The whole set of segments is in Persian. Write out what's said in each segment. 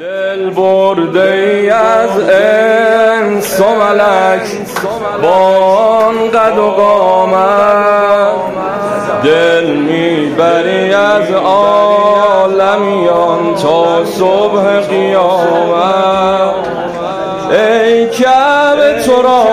دل برده ای از انس و ملک با قد و قامت، دل میبری از عالمیان تا صبح قیامت. ای کعبه تو را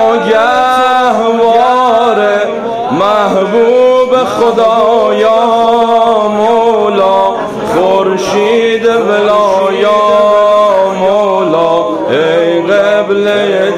گهوار محبوب خدا یا مولا، خورشید ولا یا مولا، ای قبله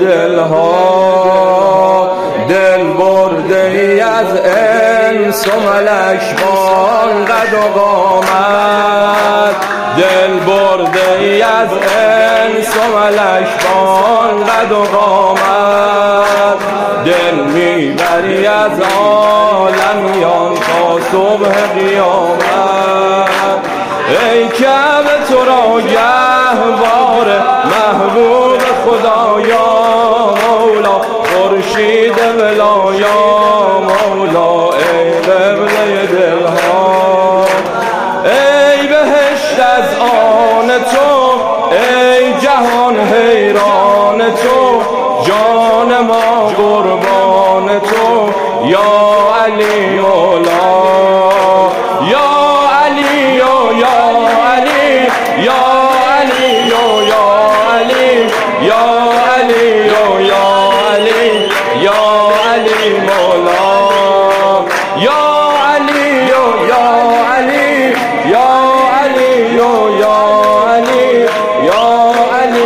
دلها. دل برده ای از انس و ملک با قد و قامت، دل برده ای از انس و ملک با قد و قامت، دل میبری از عالمیان تا صبح قیامت. ای کعبه تو را گهوار محبوب خدا یا مولا، خورشید ولا یا مولا، ای قبله دلها. ای بهشت از آن تو، ای جهان حیران تو، جان ما قربان تو یا علی مولا، یا علی یا علی یا علی یا علی یا علی یا علی یا علی مولا، یا علی یا علی یا علی یا علی یا علی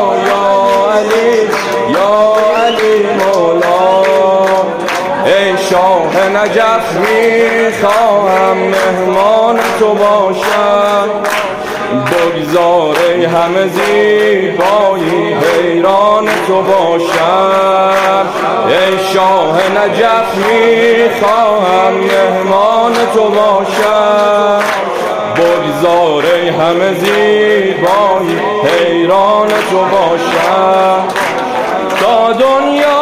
یا علی مولا. ای شاه نجف میخواهم مهمان تو باشم، بگذار ای همه زیبایی حیران تو باشم. ای شاه نجف میخواهم مهمان تو باشم، بگذار ای همه زیبایی حیران تو باشم. تا دنیا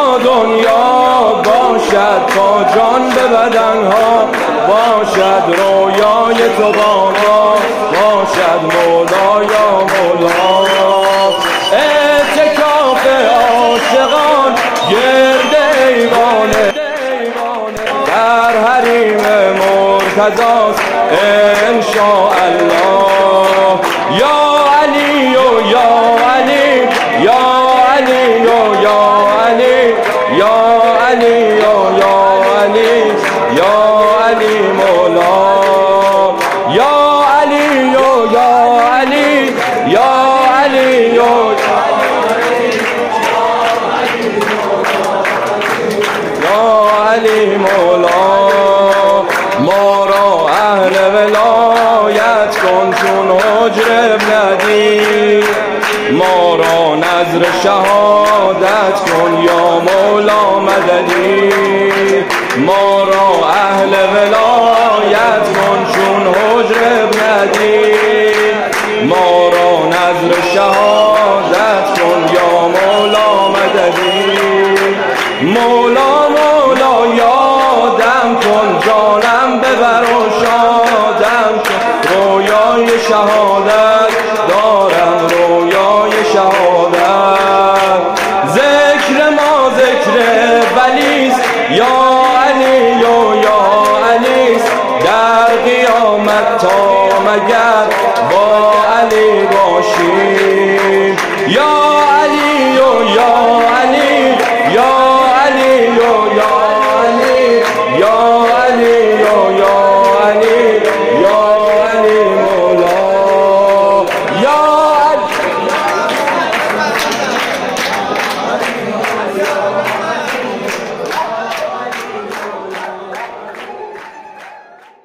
باشد، تا جان به بدنها باشد، رویای تو با ما باشد مولا یا مولا. اعتکاف عاشقان گرد ایوانه در حریم مرتضاست انشاءالله. یا علی یا علی یا علی یا علی یا علی یا علی یا علی مولا، یا علی یا علی یا علی یا علی مولا. ما را اهل ولایت کن چون حجر ابندی، ما را نظر شهادت کن یا مولا مددی. ما را اهل ولایت کن چون حجر ابندی، ما را نظر شهادت کن یا مولا مددی. مولا